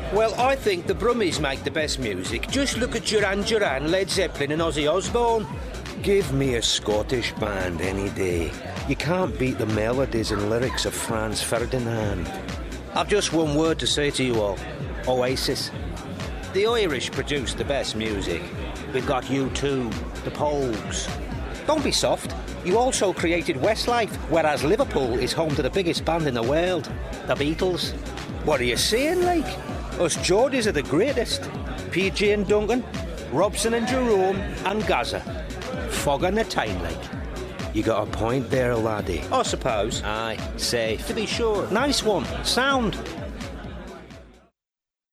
Well, I think the Brummies make the best music. Just look at Duran Duran, Led Zeppelin and Ozzy Osbourne. Give me a Scottish band any day. You can't beat the melodies and lyrics of Franz Ferdinand. I've just one word to say to you all. Oasis. The Irish produce the best music. We've got U2, the Pogues. Don't be soft. You also created Westlife, whereas Liverpool is home to the biggest band in the world, the Beatles. What are you saying, like? Us Geordies are the greatest. PJ and Duncan, Robson and Jerome, and Gaza. Fog on the time, like. You got a point there, laddie. I suppose. Aye, safe. To be sure. Nice one. Sound.